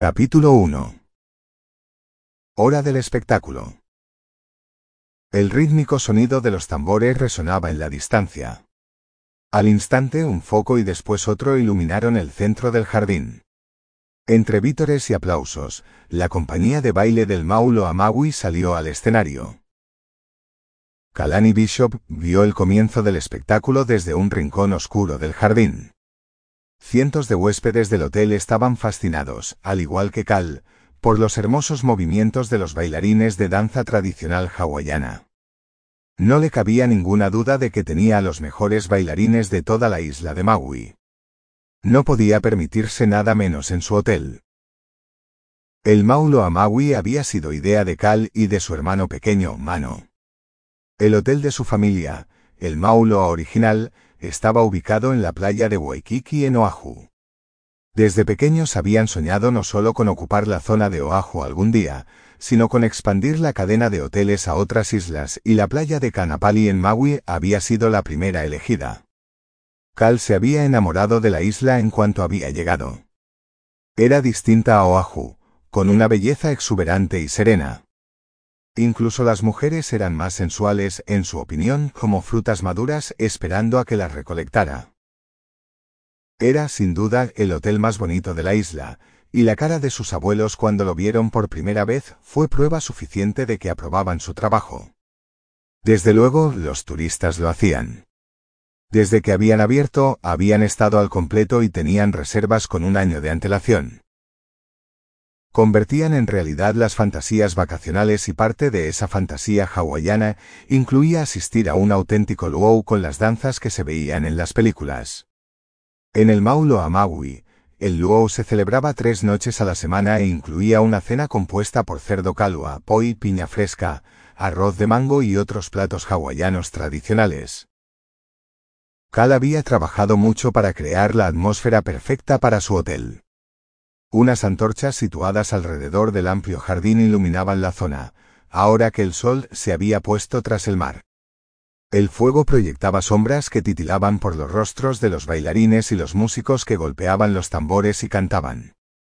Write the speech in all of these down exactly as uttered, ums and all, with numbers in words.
Capítulo uno. Hora del espectáculo. El rítmico sonido de los tambores resonaba en la distancia. Al instante un foco y después otro iluminaron el centro del jardín. Entre vítores y aplausos, la compañía de baile del Maulo Amawi salió al escenario. Kalani Bishop vio el comienzo del espectáculo desde un rincón oscuro del jardín. Cientos de huéspedes del hotel estaban fascinados, al igual que Cal, por los hermosos movimientos de los bailarines de danza tradicional hawaiana. No le cabía ninguna duda de que tenía a los mejores bailarines de toda la isla de Maui. No podía permitirse nada menos en su hotel. El Maulo Amawi había sido idea de Cal y de su hermano pequeño, Mano. El hotel de su familia, el Maulo original, estaba ubicado en la playa de Waikiki en Oahu. Desde pequeños habían soñado no solo con ocupar la zona de Oahu algún día, sino con expandir la cadena de hoteles a otras islas, y la playa de Kanapali en Maui había sido la primera elegida. Cal se había enamorado de la isla en cuanto había llegado. Era distinta a Oahu, con una belleza exuberante y serena. Incluso las mujeres eran más sensuales, en su opinión, como frutas maduras esperando a que las recolectara. Era, sin duda, el hotel más bonito de la isla, y la cara de sus abuelos cuando lo vieron por primera vez fue prueba suficiente de que aprobaban su trabajo. Desde luego, los turistas lo hacían. Desde que habían abierto, habían estado al completo y tenían reservas con un año de antelación. Convertían en realidad las fantasías vacacionales y parte de esa fantasía hawaiana incluía asistir a un auténtico luau con las danzas que se veían en las películas. En el Maulo Amawi, el luau se celebraba tres noches a la semana e incluía una cena compuesta por cerdo calua, poi, piña fresca, arroz de mango y otros platos hawaianos tradicionales. Cal había trabajado mucho para crear la atmósfera perfecta para su hotel. Unas antorchas situadas alrededor del amplio jardín iluminaban la zona, ahora que el sol se había puesto tras el mar. El fuego proyectaba sombras que titilaban por los rostros de los bailarines y los músicos que golpeaban los tambores y cantaban.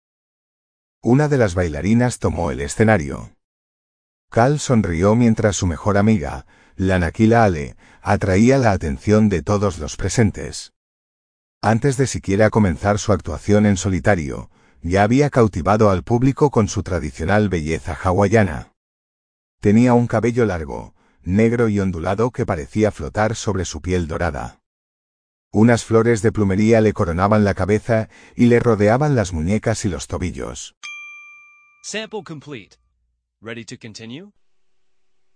Una de las bailarinas tomó el escenario. Cal sonrió mientras su mejor amiga, la Nakila Ale, atraía la atención de todos los presentes. Antes de siquiera comenzar su actuación en solitario, ya había cautivado al público con su tradicional belleza hawaiana. Tenía un cabello largo, negro y ondulado que parecía flotar sobre su piel dorada. Unas flores de plumería le coronaban la cabeza y le rodeaban las muñecas y los tobillos. Sample complete. Ready to continue?